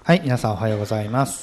はい、皆さんおはようございます。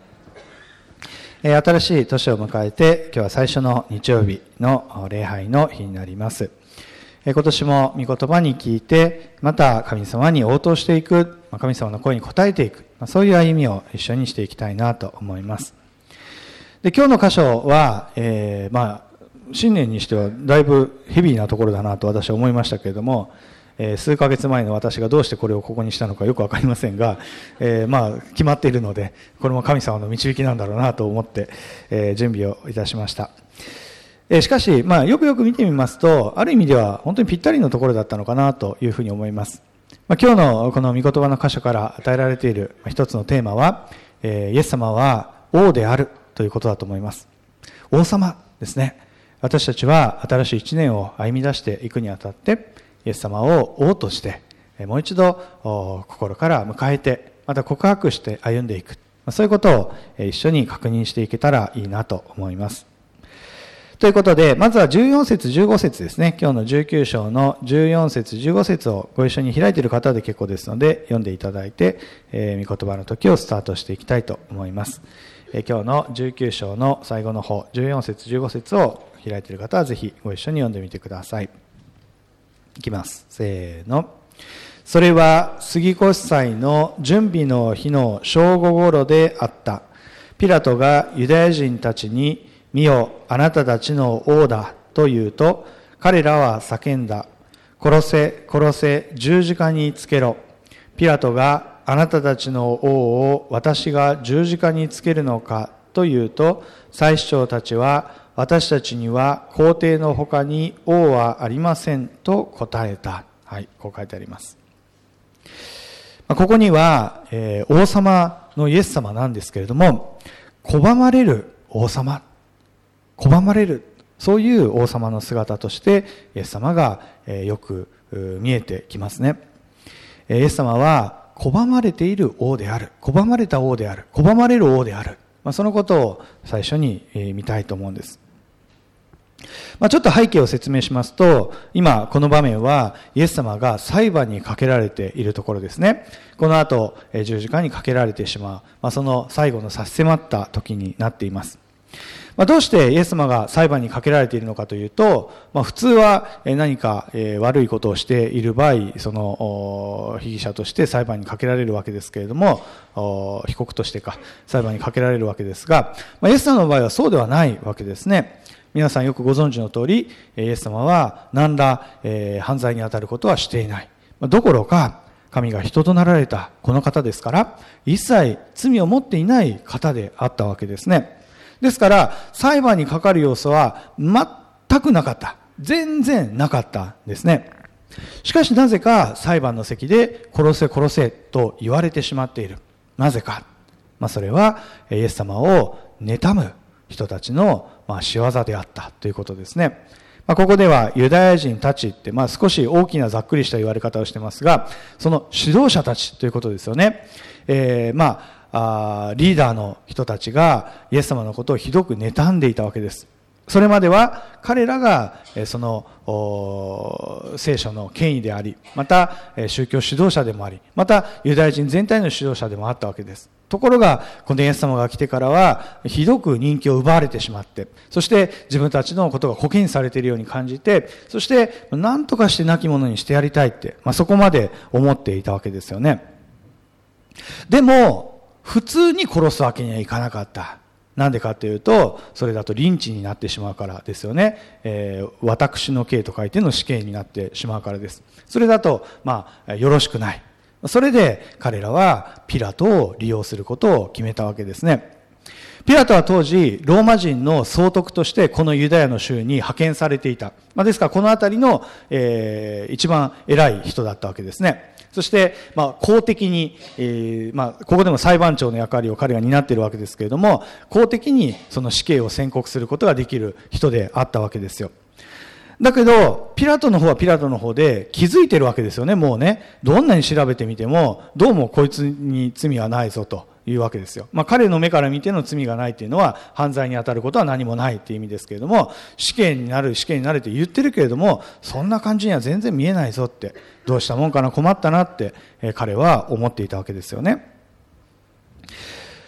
新しい年を迎えて、今日は最初の日曜日の礼拝の日になります。今年も御言葉に聞いて、また神様に応答していく、神様の声に応えていく、そういう歩みを一緒にしていきたいなと思います。で、今日の箇所は、新年にしてはだいぶヘビーなところだなと私は思いましたけれども、数ヶ月前の私がどうしてこれをここにしたのかよくわかりませんが、決まっているので、これも神様の導きなんだろうなと思って、準備をいたしました。しかし、よくよく見てみますと、ある意味では本当にぴったりのところだったのかなというふうに思います。今日のこの御言葉の箇所から与えられている一つのテーマは、イエス様は王であるということだと思います。王様ですね。私たちは新しい一年を歩み出していくにあたって、イエス様を王として、もう一度心から迎えて、また告白して歩んでいく。そういうことを一緒に確認していけたらいいなと思います。ということで、まずは14節15節ですね。今日の19章の14節15節をご一緒に開いている方で結構ですので、読んでいただいて、御言葉の時をスタートしていきたいと思います。今日の19章の最後の方、14節15節を開いている方はぜひご一緒に読んでみてください。いきます。せーの。それは杉越祭の準備の日の正午頃であった。ピラトがユダヤ人たちに、見よ、あなたたちの王だと言うと、彼らは叫んだ。殺せ、殺せ、十字架につけろ。ピラトがあなたたちの王を私が十字架につけるのかと言うと、祭司長たちは、私たちには皇帝の他に王はありませんと答えた。はい、こう書いてあります。ここには、王様のイエス様なんですけれども、拒まれる王様、拒まれる、そういう王様の姿としてイエス様がよく見えてきますね。イエス様は拒まれている王である、拒まれた王である、拒まれる王である。そのことを最初に見たいと思うんです。ちょっと背景を説明しますと、今この場面はイエス様が裁判にかけられているところですね。この後十字架にかけられてしまう、その最後の差し迫った時になっています。どうしてイエス様が裁判にかけられているのかというと、普通は何か悪いことをしている場合、その被疑者として裁判にかけられるわけですけれども、被告として裁判にかけられるわけですが、イエス様の場合はそうではないわけですね。皆さんよくご存知の通り、イエス様は何ら犯罪に当たることはしていない。どころか、神が人となられたこの方ですから、一切罪を持っていない方であったわけですね。ですから、裁判にかかる要素は全くなかった。全然なかったんですね。しかしなぜか裁判の席で殺せ殺せと言われてしまっている。なぜか。それはイエス様を妬む人たちの仕業であったということですね。ここではユダヤ人たちって少し大きなざっくりした言われ方をしてますが、その指導者たちということですよね。リーダーの人たちがイエス様のことをひどく妬んでいたわけです。それまでは彼らがその聖書の権威であり、また宗教指導者でもあり、またユダヤ人全体の指導者でもあったわけです。ところがこのイエス様が来てからはひどく人気を奪われてしまって、そして自分たちのことがコケにされているように感じて、そして何とかして亡き者にしてやりたいって、そこまで思っていたわけですよね。でも普通に殺すわけにはいかなかった。なんでかというと、それだとリンチになってしまうからですよね。私の刑と書いての死刑になってしまうからです。それだとよろしくない。それで彼らはピラトを利用することを決めたわけですね。ピラトは当時ローマ人の総督としてこのユダヤの州に派遣されていた。ですからこの辺りの、一番偉い人だったわけですね。そして、公的に、ここでも裁判長の役割を彼が担っているわけですけれども、公的にその死刑を宣告することができる人であったわけですよ。だけど、ピラトの方はピラトの方で気づいてるわけですよね、もうね。どんなに調べてみても、どうもこいつに罪はないぞというわけですよ。彼の目から見ての罪がないっていうのは、犯罪に当たることは何もないっていう意味ですけれども、死刑になるって言ってるけれども、そんな感じには全然見えないぞって、どうしたもんかな、困ったなって、彼は思っていたわけですよね。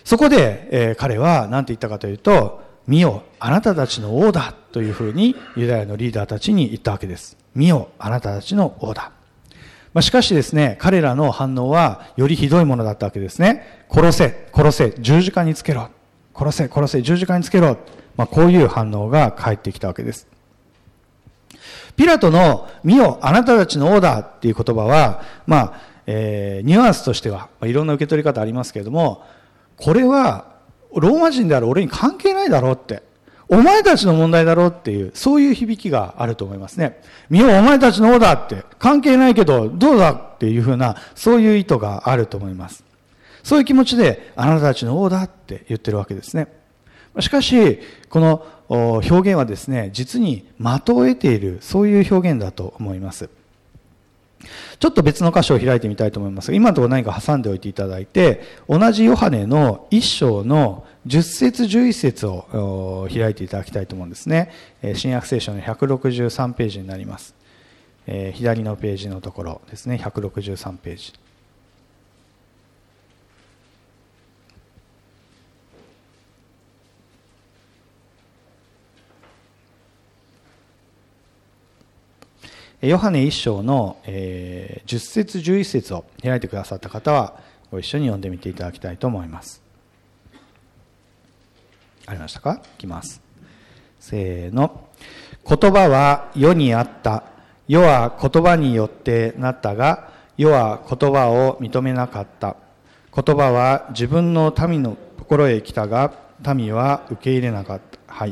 そこで、彼は何て言ったかというと、見よ、あなたたちの王だというふうにユダヤのリーダーたちに言ったわけです。見よ、あなたたちの王だ。しかしですね、彼らの反応はよりひどいものだったわけですね。殺せ、殺せ、十字架につけろ。殺せ、殺せ、十字架につけろ。こういう反応が返ってきたわけです。ピラトの見よ、あなたたちの王だっていう言葉は、ニュアンスとしてはいろんな受け取り方ありますけれども、これはローマ人である俺に関係ないだろうって、お前たちの問題だろうっていう、そういう響きがあると思いますね。見よ、お前たちの王だって、関係ないけどどうだっていうふうな、そういう意図があると思います。そういう気持ちで、あなたたちの王だって言ってるわけですね。しかし、この表現はですね、実に的を得ている、そういう表現だと思います。ちょっと別の箇所を開いてみたいと思いますが、今のところ何か挟んでおいていただいて、同じヨハネの1章の10節11節を開いていただきたいと思うんですね。新約聖書の163ページになります。左のページのところですね、163ページ。ヨハネ1章の10節11節を開いてくださった方はご一緒に読んでみていただきたいと思います。ありましたか？いきます。せーの。言葉は世にあった。世は言葉によってなったが、世は言葉を認めなかった。言葉は自分の民のところへ来たが、民は受け入れなかった。はい。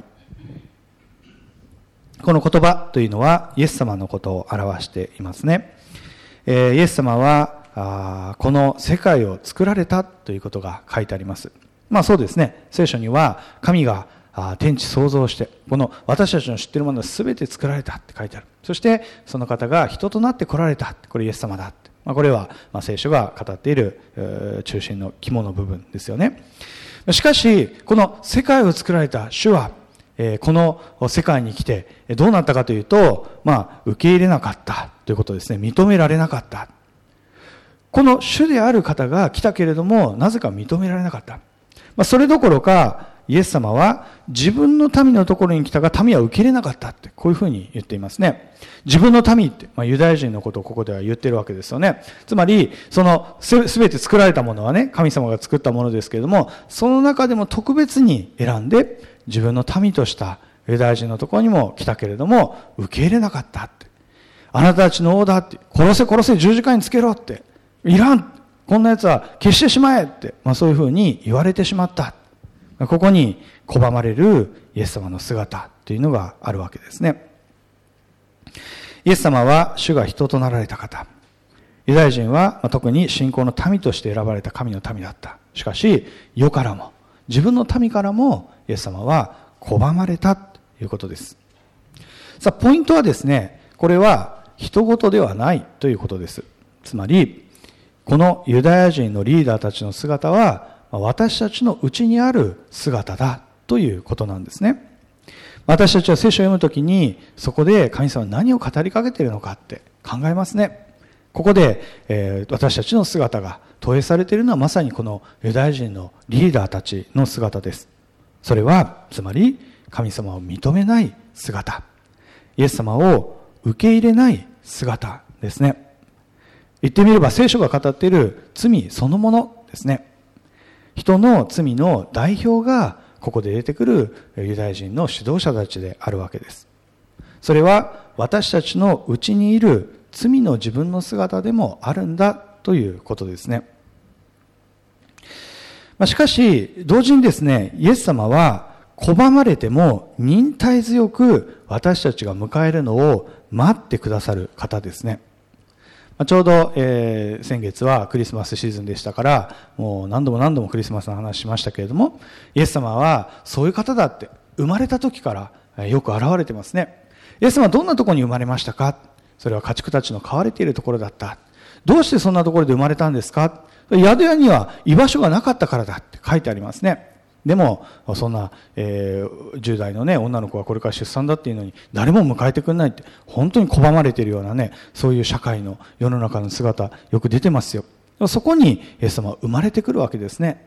この言葉というのはイエス様のことを表していますね。イエス様はこの世界を作られたということが書いてあります。そうですね。聖書には神が天地創造して、この私たちの知っているものは全て作られたって書いてある。そしてその方が人となって来られた。これイエス様だって。これは聖書が語っている中心の肝の部分ですよね。しかしこの世界を作られた主はこの世界に来てどうなったかというと、受け入れなかったということですね。認められなかった。この主である方が来たけれども、なぜか認められなかった。それどころか、イエス様は自分の民のところに来たが民は受け入れなかったって、こういうふうに言っていますね。自分の民って、ユダヤ人のことをここでは言っているわけですよね。つまり、そのすべて作られたものはね、神様が作ったものですけれども、その中でも特別に選んで、自分の民としたユダヤ人のところにも来たけれども、受け入れなかったって。あなたたちの王だって、殺せ殺せ十字架につけろって。いらん、こんな奴は消してしまえって、そういうふうに言われてしまった。ここに拒まれるイエス様の姿というのがあるわけですね。イエス様は主が人となられた方。ユダヤ人は特に信仰の民として選ばれた神の民だった。しかし、世からも、自分の民からもイエス様は拒まれたということです。さあ、ポイントはですね、これは人事ではないということです。つまり、このユダヤ人のリーダーたちの姿は、私たちのうちにある姿だということなんですね。私たちは聖書を読むときに、そこで神様は何を語りかけているのかって考えますね。ここで、私たちの姿が投影されているのはまさにこのユダヤ人のリーダーたちの姿です。それは、つまり神様を認めない姿。イエス様を受け入れない姿ですね。言ってみれば聖書が語っている罪そのものですね。人の罪の代表がここで出てくるユダヤ人の指導者たちであるわけです。それは私たちのうちにいる罪の自分の姿でもあるんだということですね。しかし同時にですね、イエス様は拒まれても忍耐強く私たちが迎えるのを待ってくださる方ですね。ちょうど、先月はクリスマスシーズンでしたから、もう何度もクリスマスの話しましたけれども、イエス様はそういう方だって生まれた時からよく現れてますね。イエス様はどんなところに生まれましたか？それは家畜たちの飼われているところだった。どうしてそんなところで生まれたんですか？宿屋には居場所がなかったからだって書いてありますね。でもそんな、10代のね女の子がこれから出産だっていうのに誰も迎えてくれないって、本当に拒まれているようなね、そういう社会の世の中の姿よく出てますよ。そこにイエス様は生まれてくるわけですね。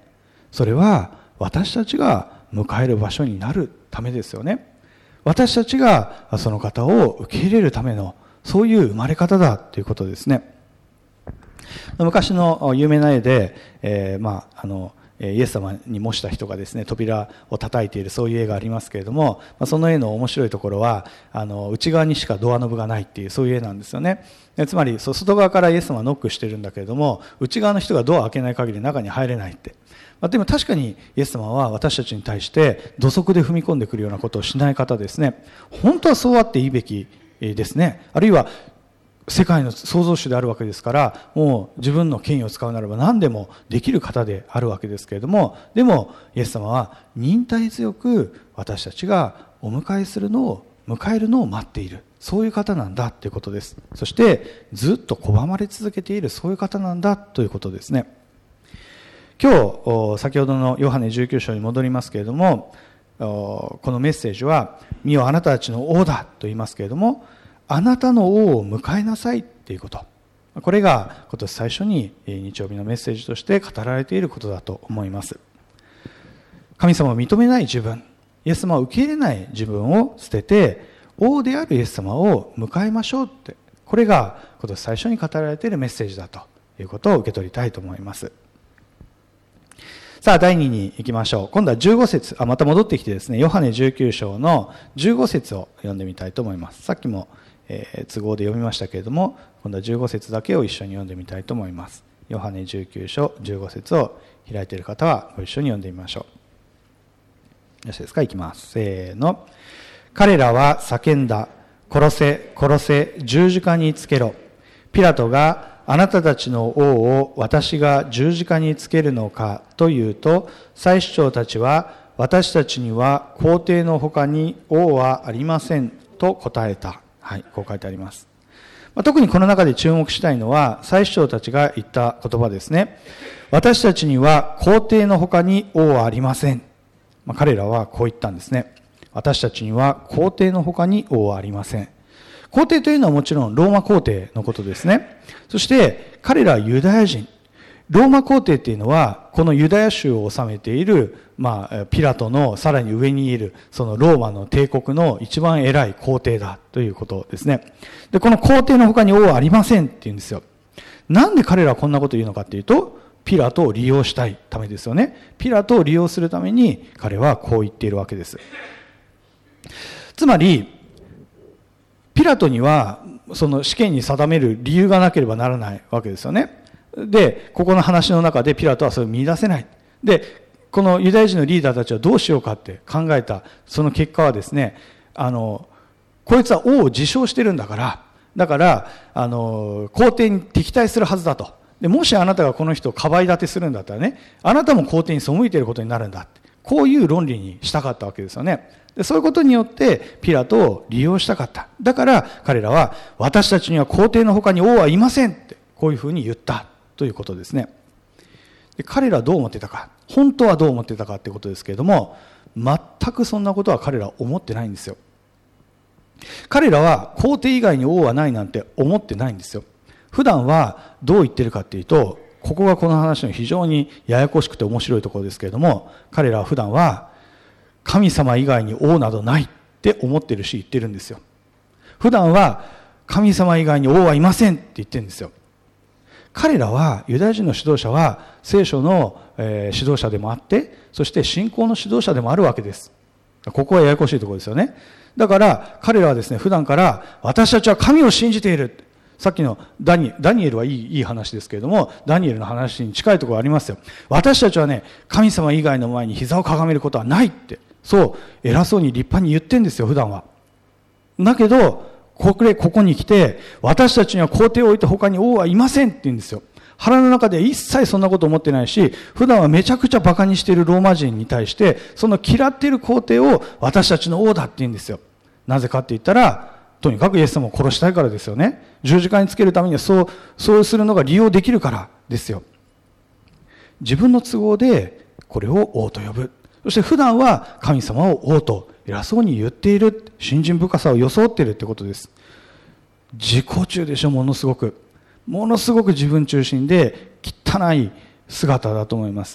それは私たちが迎える場所になるためですよね。私たちがその方を受け入れるための、そういう生まれ方だということですね。昔の有名な絵で、イエス様に模した人がですね、扉を叩いている、そういう絵がありますけれども、その絵の面白いところは内側にしかドアノブがないっていう、そういう絵なんですよね。つまり外側からイエス様はノックしてるんだけれども、内側の人がドアを開けない限り中に入れないって。でも確かにイエス様は私たちに対して土足で踏み込んでくるようなことをしない方ですね。本当はそうあっていいべきですね。あるいは世界の創造主であるわけですから、もう自分の権威を使うならば何でもできる方であるわけですけれども、でもイエス様は忍耐強く私たちがお迎えするのを、迎えるのを待っている、そういう方なんだということです。そしてずっと拒まれ続けている、そういう方なんだということですね。今日先ほどのヨハネ19章に戻りますけれども、このメッセージは見よあなたたちの王だと言いますけれども、あなたの王を迎えなさいということ、これが今年最初に日曜日のメッセージとして語られていることだと思います。神様を認めない自分、イエス様を受け入れない自分を捨てて、王であるイエス様を迎えましょうって、これが今年最初に語られているメッセージだということを受け取りたいと思います。さあ第2に行きましょう。今度は15節、また戻ってきてですね、ヨハネ19章の15節を読んでみたいと思います。さっきも都合で読みましたけれども、今度は15節だけを一緒に読んでみたいと思います。ヨハネ19章15節を開いている方はご一緒に読んでみましょう。よろしいですか。いきます。せーの。彼らは叫んだ。殺せ、殺せ、十字架につけろ。ピラトが、あなたたちの王を私が十字架につけるのかというと、祭司長たちは、私たちには皇帝の他に王はありませんと答えた。はい、こう書いてあります。特にこの中で注目したいのは、祭司長たちが言った言葉ですね。私たちには皇帝の他に王はありません。彼らはこう言ったんですね。私たちには皇帝の他に王はありません。皇帝というのはもちろんローマ皇帝のことですね。そして彼らはユダヤ人。ローマ皇帝っていうのはこのユダヤ州を治めている、ピラトのさらに上にいるそのローマの帝国の一番偉い皇帝だということですね。で、この皇帝の他に王はありませんって言うんですよ。なんで彼らはこんなことを言うのかっていうと、ピラトを利用したいためですよね。ピラトを利用するために彼はこう言っているわけです。つまりピラトにはその死刑に定める理由がなければならないわけですよね。で、ここの話の中でピラトはそれを見出せない。で、このユダヤ人のリーダーたちはどうしようかって考えたその結果はですね、こいつは王を自称してるんだから、皇帝に敵対するはずだと。で、もしあなたがこの人をかばい立てするんだったらね、あなたも皇帝に背いていることになるんだって。こういう論理にしたかったわけですよね。で、そういうことによってピラトを利用したかった。だから彼らは、私たちには皇帝の他に王はいませんって、こういうふうに言ったということですね。で、彼らはどう思ってたか、本当はどう思ってたかってことですけれども、全くそんなことは彼らは思ってないんですよ。彼らは皇帝以外に王はないなんて思ってないんですよ。普段はどう言ってるかっていうと、ここがこの話の非常にややこしくて面白いところですけれども、彼らは普段は神様以外に王などないって思ってるし言ってるんですよ。普段は神様以外に王はいませんって言ってるんですよ。彼らは、ユダヤ人の指導者は聖書の指導者でもあって、そして信仰の指導者でもあるわけです。ここはややこしいところですよね。だから彼らはですね、普段から私たちは神を信じている。さっきのダニエルはいい話ですけれども、ダニエルの話に近いところありますよ。私たちはね、神様以外の前に膝をかがめることはないって、そう偉そうに立派に言ってんですよ、普段は。だけどここに来て、私たちには皇帝を置いて他に王はいませんって言うんですよ。腹の中で一切そんなこと思ってないし、普段はめちゃくちゃ馬鹿にしているローマ人に対して、その嫌っている皇帝を私たちの王だって言うんですよ。なぜかって言ったら、とにかくイエス様を殺したいからですよね。十字架につけるためにはそうするのが利用できるからですよ。自分の都合でこれを王と呼ぶ。そして普段は神様を王と偉そうに言っている。信心深さを装っているってことです。自己中でしょ。ものすごく自分中心で汚い姿だと思います。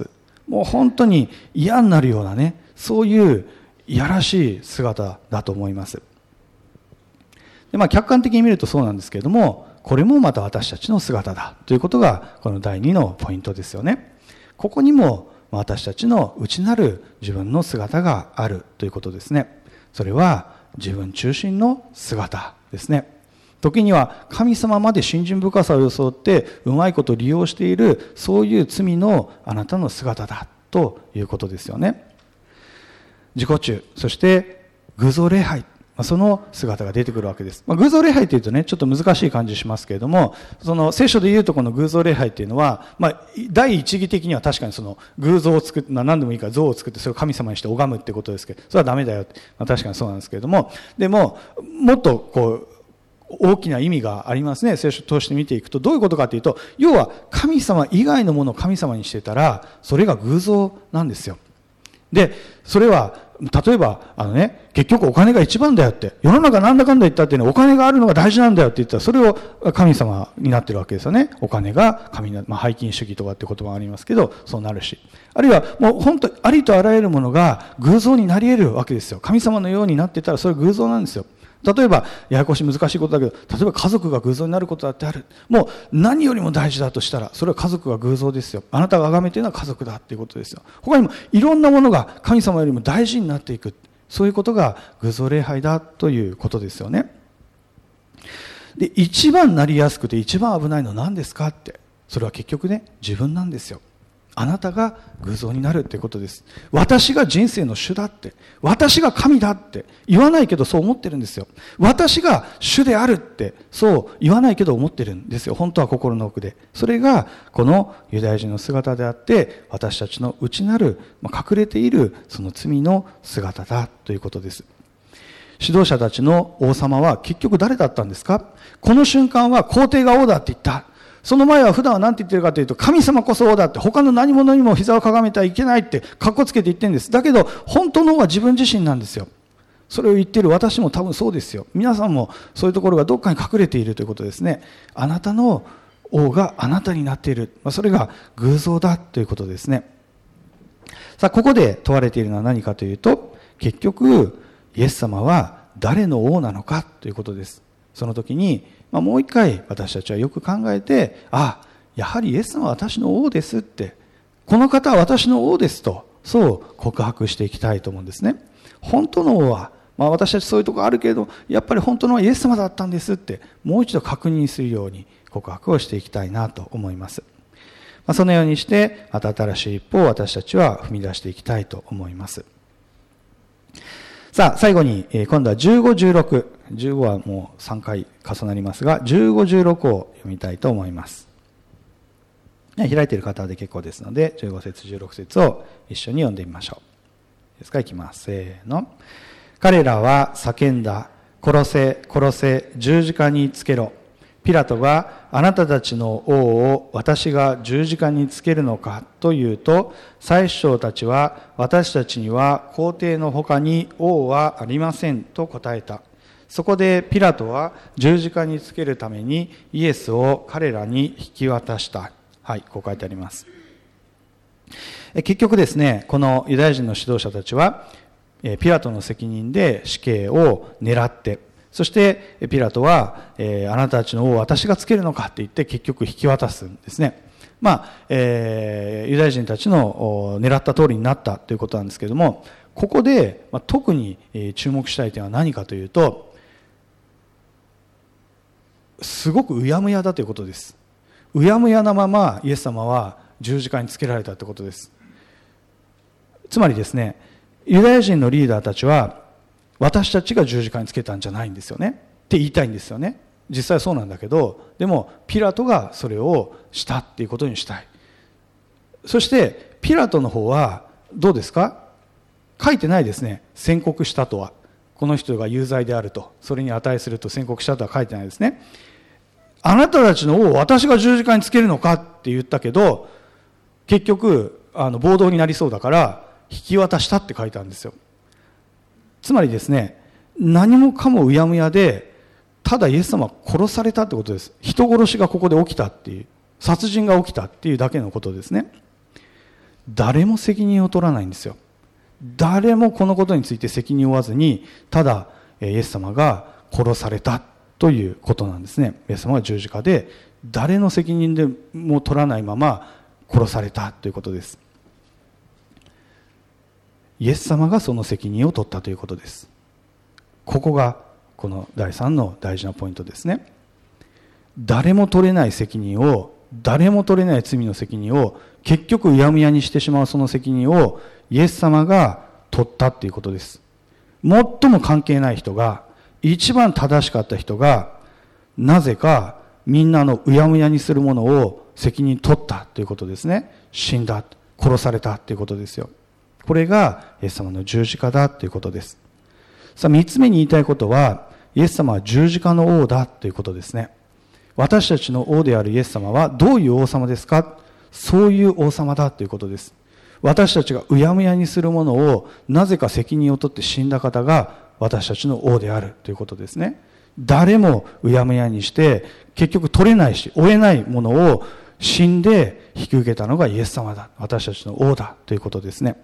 もう本当に嫌になるようなね、そういういやらしい姿だと思います。で、客観的に見るとそうなんですけれども、これもまた私たちの姿だということがこの第2のポイントですよね。ここにも私たちの内なる自分の姿があるということですね。それは自分中心の姿ですね。時には神様まで信心深さを装ってうまいこと利用している、そういう罪のあなたの姿だということですよね。自己中、そして偶像礼拝、その姿が出てくるわけです。偶像礼拝というとね、ちょっと難しい感じしますけれども、その聖書でいうとこの偶像礼拝っていうのは、第一義的には確かにその偶像を作って、何でもいいから像を作ってそれを神様にして拝むってことですけど、それはダメだよって、確かにそうなんですけれども、でももっとこう大きな意味がありますね。聖書を通して見ていくとどういうことかというと、要は神様以外のものを神様にしてたらそれが偶像なんですよ。で、それは例えば結局お金が一番だよって、世の中なんだかんだ言ったってね、お金があるのが大事なんだよって言ったら、それを神様になってるわけですよね。お金が神になる、拝金主義とかって言葉がありますけど、そうなるし、あるいはもう本当ありとあらゆるものが偶像になり得るわけですよ。神様のようになってたらそれ偶像なんですよ。例えばややこしい難しいことだけど、例えば家族が偶像になることだってある。もう何よりも大事だとしたら、それは家族が偶像ですよ。あなたが崇めているのは家族だっていうことですよ。他にもいろんなものが神様よりも大事になっていく、そういうことが偶像礼拝だということですよね。で、一番なりやすくて一番危ないのは何ですかって、それは結局ね、自分なんですよ。あなたが偶像になるってことです。私が人生の主だって、私が神だって言わないけどそう思ってるんですよ。私が主であるってそう言わないけど思ってるんですよ。本当は心の奥で。それがこのユダヤ人の姿であって、私たちの内なる隠れているその罪の姿だということです。指導者たちの王様は結局誰だったんですか？この瞬間は皇帝が王だって言った。その前は普段は何て言ってるかというと、神様こそ王だって、他の何者にも膝をかがめてはいけないってかっこつけて言ってるんです。だけど本当の王は自分自身なんですよ。それを言っている私も多分そうですよ。皆さんもそういうところがどっかに隠れているということですね。あなたの王があなたになっている、それが偶像だということですね。さあ、ここで問われているのは何かというと、結局イエス様は誰の王なのかということです。その時にもう一回私たちはよく考えて、やはりイエス様は私の王ですって、この方は私の王ですと、そう告白していきたいと思うんですね。本当の王は、私たちそういうところあるけれど、やっぱり本当のイエス様だったんですって、もう一度確認するように告白をしていきたいなと思います。そのようにしてまた新しい一歩を私たちは踏み出していきたいと思います。さあ、最後に今度は15、16、15はもう3回重なりますが、15、16を読みたいと思います。開いている方で結構ですので、15節、16節を一緒に読んでみましょう。ですから、いきます。せーの。彼らは叫んだ。殺せ、殺せ、十字架につけろ。ピラトが、あなたたちの王を私が十字架につけるのかというと、祭司長たちは、私たちには皇帝の他に王はありませんと答えた。そこでピラトは十字架につけるためにイエスを彼らに引き渡した。はい、こう書いてあります。結局ですね、このユダヤ人の指導者たちは、ピラトの責任で死刑を狙って、そしてピラトは、あなたたちの王を私がつけるのかって言って結局引き渡すんですね。ユダヤ人たちの狙った通りになったということなんですけれども、ここで特に注目したい点は何かというと、すごくうやむやだということです。うやむやなままイエス様は十字架につけられたということです。つまりですね、ユダヤ人のリーダーたちは私たちが十字架につけたんじゃないんですよねって言いたいんですよね。実際そうなんだけど、でもピラトがそれをしたっていうことにしたい。そしてピラトの方はどうですか？書いてないですね。宣告したとは、この人が有罪であると、それに値すると宣告したとは書いてないですね。あなたたちの王を私が十字架につけるのかって言ったけど、結局暴動になりそうだから引き渡したって書いてあるんですよ。つまりですね、何もかもうやむやで、ただイエス様は殺されたってことです。人殺しがここで起きたっていう、殺人が起きたっていうだけのことですね。 誰も責任を取らないんですよ。誰もこのことについて責任を負わずに、ただイエス様が殺されたということなんですね。イエス様が十字架で誰の責任でも取らないまま殺されたということです。イエス様がその責任を取ったということです。ここがこの第3の大事なポイントですね。誰も取れない責任を、誰も取れない罪の責任を結局うやむやにしてしまうその責任をイエス様が取ったということです。最も関係ない人が、一番正しかった人が、なぜかみんなのうやむやにするものを責任取ったということですね。死んだ、殺されたということですよ。これがイエス様の十字架だということです。さあ、三つ目に言いたいことは、イエス様は十字架の王だということですね。私たちの王であるイエス様はどういう王様ですか？そういう王様だということです。私たちがうやむやにするものをなぜか責任を取って死んだ方が私たちの王であるということですね。誰もうやむやにして結局取れないし負えないものを死んで引き受けたのがイエス様だ。私たちの王だということですね。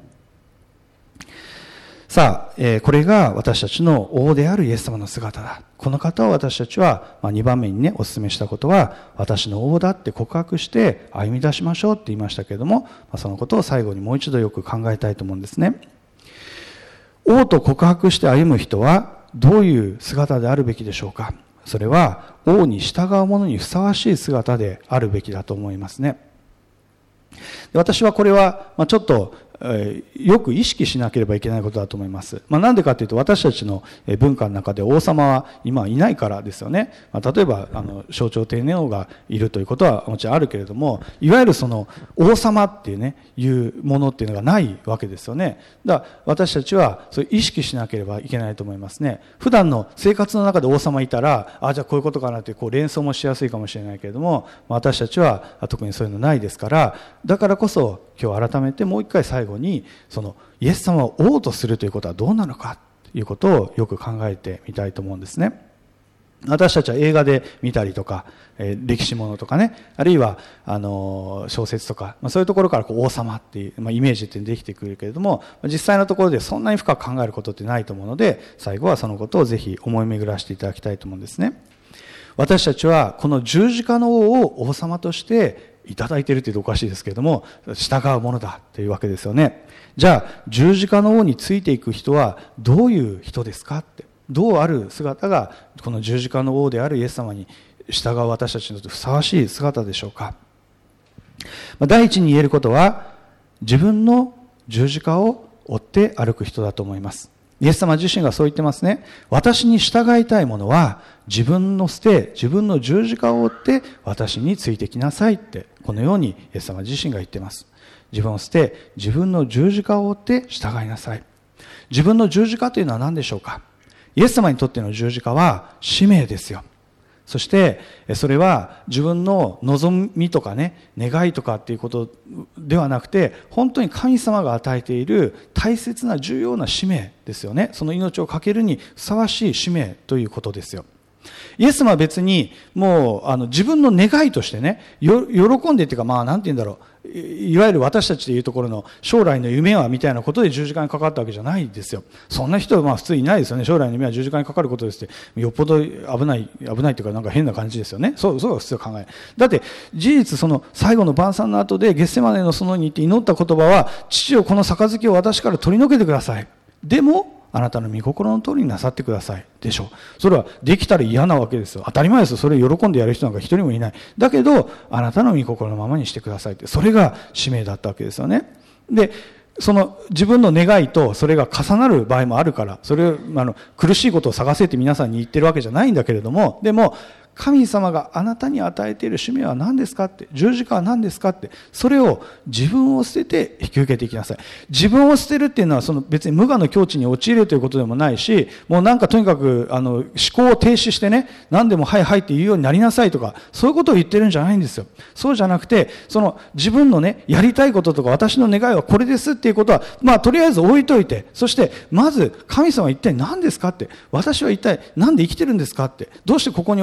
さあ、これが私たちの王であるイエス様の姿だ。この方を私たちは、2番目にね、お勧めしたことは、私の王だって告白して歩み出しましょうって言いましたけれども、そのことを最後にもう一度よく考えたいと思うんですね。王と告白して歩む人はどういう姿であるべきでしょうか。それは王に従う者にふさわしい姿であるべきだと思いますね。私はこれはちょっとよく意識しなければいけないことだと思います。なんでかというと、私たちの文化の中で王様は今いないからですよね。例えば象徴天皇がいるということはもちろんあるけれども、いわゆるその王様っていうね、いうものっていうのがないわけですよね。だから私たちはそれ意識しなければいけないと思いますね。普段の生活の中で王様いたら、じゃあこういうことかなって連想もしやすいかもしれないけれども、私たちは特にそういうのないですから、だからこそ今日改めてもう一回最後に、そのイエス様を王とするということはどうなのかということをよく考えてみたいと思うんですね。私たちは映画で見たりとか、歴史ものとかね、あるいは小説とか、そういうところから王様っていう、イメージってできてくるけれども、実際のところでそんなに深く考えることってないと思うので、最後はそのことをぜひ思い巡らしていただきたいと思うんですね。私たちはこの十字架の王を王様としていただいているというとおかしいですけれども、従うものだというわけですよね。じゃあ十字架の王についていく人はどういう人ですかって、どうある姿がこの十字架の王であるイエス様に従う私たちにとってふさわしい姿でしょうか。第一に言えることは、自分の十字架を追って歩く人だと思います。イエス様自身がそう言ってますね。私に従いたい者は自分の捨て、自分の十字架を追って私についてきなさいって、このようにイエス様自身が言っています。自分を捨て、自分の十字架を追って従いなさい。自分の十字架というのは何でしょうか。イエス様にとっての十字架は使命ですよ。そしてそれは自分の望みとかね、願いとかっていうことではなくて、本当に神様が与えている大切な重要な使命ですよね。その命をかけるにふさわしい使命ということですよ。イエス様は別にもう自分の願いとしてね、喜んでっていうか、なんて言うんだろう、いわゆる私たちでいうところの将来の夢はみたいなことで十字架にかかったわけじゃないですよ。そんな人は普通いないですよね。将来の夢は十字架にかかることですって、よっぽど危ないっていうか、なんか変な感じですよね。そうは普通考え。だって事実、その最後の晩餐の後でゲッセマネの園に行って祈った言葉は、父よ、この杯を私から取り除けてください。でもあなたの御心の通りになさってくださいでしょう。それはできたら嫌なわけですよ。当たり前ですよ。それを喜んでやる人なんか一人もいない。だけどあなたの御心のままにしてくださいって、それが使命だったわけですよね。で、その自分の願いとそれが重なる場合もあるから、それを苦しいことを探せって皆さんに言ってるわけじゃないんだけれども、でも神様があなたに与えている使命は何ですかって、十字架は何ですかって、それを自分を捨てて引き受けていきなさい。自分を捨てるっていうのは別に無我の境地に陥るということでもないし、もうとにかく思考を停止してね、何でもはいはいって言うようになりなさいとか、そういうことを言ってるんじゃないんですよ。そうじゃなくて、自分のね、やりたいこととか私の願いはこれですっていうことはとりあえず置いといて、そしてまず神様は一体何ですかって、私は一体何で生きてるんですかって、どうしてここに置かれて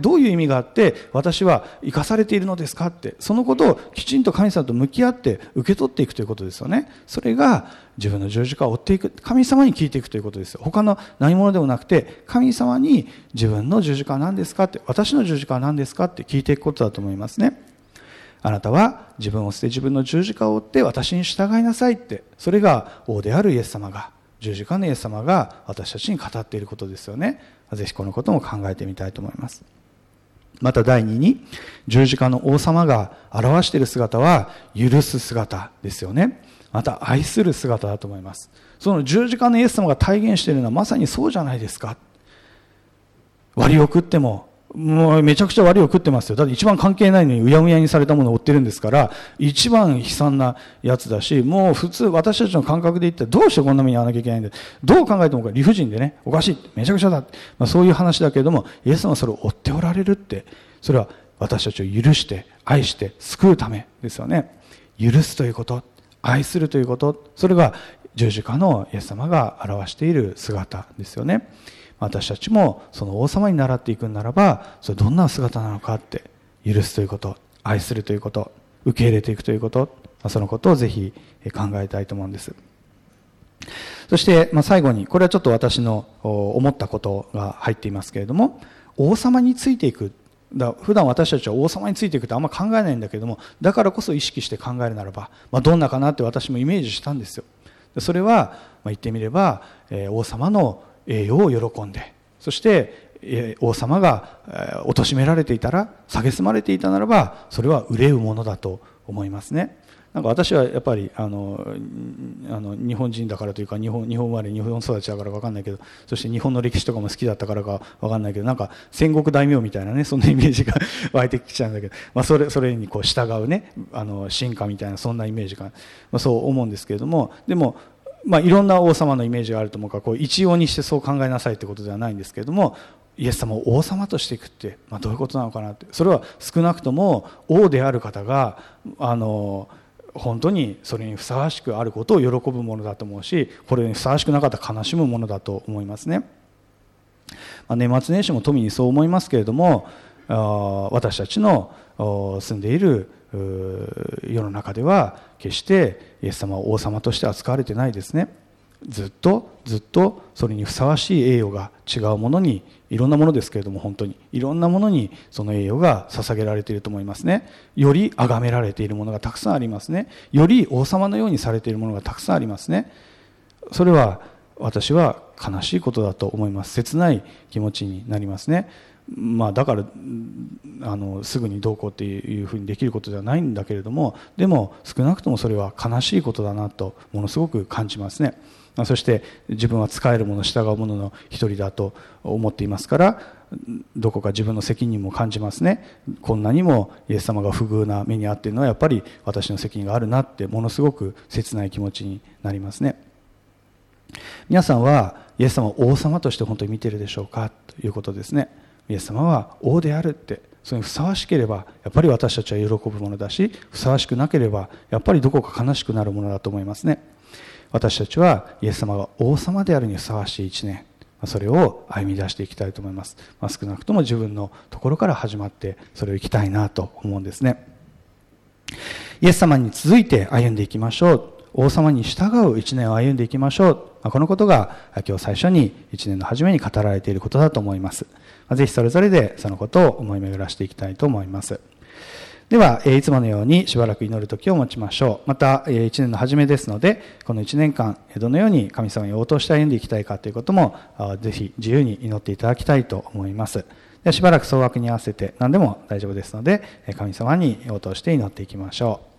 どういう意味があって私は生かされているのですかって、そのことをきちんと神様と向き合って受け取っていくということですよね。それが自分の十字架を追っていく、神様に聞いていくということですよ。他の何者でもなくて、神様に自分の十字架は何ですかって、私の十字架は何ですかって聞いていくことだと思いますね。あなたは自分を捨て自分の十字架を追って私に従いなさいって、それが王であるイエス様が、十字架のイエス様が私たちに語っていることですよね。ぜひこのことも考えてみたいと思います。また第2に、十字架の王様が表している姿は許す姿ですよね。また愛する姿だと思います。その十字架のイエス様が体現しているのはまさにそうじゃないですか。割を食ってももうめちゃくちゃ割を食ってますよ。だって一番関係ないのにうやむやにされたものを追ってるんですから、一番悲惨なやつだし、もう普通私たちの感覚で言ったらどうしてこんな目に遭わなきゃいけないんだ、どう考えても理不尽でね、おかしい、めちゃくちゃだ、そういう話だけれども、イエス様はそれを追っておられるって、それは私たちを許して愛して救うためですよね。許すということ、愛するということ、それが十字架のイエス様が表している姿ですよね。私たちもその王様に倣っていくならば、それどんな姿なのかって、許すということ、愛するということ、受け入れていくということ、そのことをぜひ考えたいと思うんです。そして最後に、これはちょっと私の思ったことが入っていますけれども、王様についていく、普段私たちは王様についていくってあんま考えないんだけども、だからこそ意識して考えるならば、どんなかなって私もイメージしたんですよ。それは言ってみれば、王様の栄誉を喜んで、そして王様が貶められていたら、蔑まれていたならば、それは憂うものだと思いますね。なんか私はやっぱり日本人だからというか、日本生まれ日本育ちだからか分かんないけど、そして日本の歴史とかも好きだったからか分かんないけど、なんか戦国大名みたいなね、そんなイメージが湧いてきちゃうんだけど、それにこう従うね、臣下みたいな、そんなイメージが、そう思うんですけれども、でもいろんな王様のイメージがあると思うから、こう一様にしてそう考えなさいってことではないんですけれども、イエス様を王様としていくって、どういうことなのかなって、それは少なくとも王である方が本当にそれにふさわしくあることを喜ぶものだと思うし、これにふさわしくなかったら悲しむものだと思いますね。年末年始も富にそう思いますけれども、私たちの住んでいる世の中では決してイエス様を王様として扱われてないですね。ずっとそれにふさわしい栄誉が違うものに、いろんなものですけれども、本当にいろんなものにその栄誉が捧げられていると思いますね。より崇められているものがたくさんありますね。より王様のようにされているものがたくさんありますね。それは私は悲しいことだと思います。切ない気持ちになりますね。だからすぐにどうこうっていうふうにできることではないんだけれども、でも少なくともそれは悲しいことだなとものすごく感じますね。そして自分は仕える者、従う者の一人だと思っていますから、どこか自分の責任も感じますね。こんなにもイエス様が不遇な目に遭っているのはやっぱり私の責任があるなって、ものすごく切ない気持ちになりますね。皆さんはイエス様を王様として本当に見ているでしょうかということですね。イエス様は王であるって、それにふさわしければやっぱり私たちは喜ぶものだし、ふさわしくなければやっぱりどこか悲しくなるものだと思いますね。私たちはイエス様が王様であるにふさわしい一年、それを歩み出していきたいと思います。少なくとも自分のところから始まってそれを生きたいなと思うんですね。イエス様に続いて歩んでいきましょう。王様に従う一年を歩んでいきましょう。このことが今日最初に一年の初めに語られていることだと思います。ぜひそれぞれでそのことを思い巡らしていきたいと思います。では、いつものようにしばらく祈る時を持ちましょう。また、一年の初めですので、この一年間、どのように神様に応答して歩んでいきたいかということも、ぜひ自由に祈っていただきたいと思います。ではしばらく総額に合わせて何でも大丈夫ですので、神様に応答して祈っていきましょう。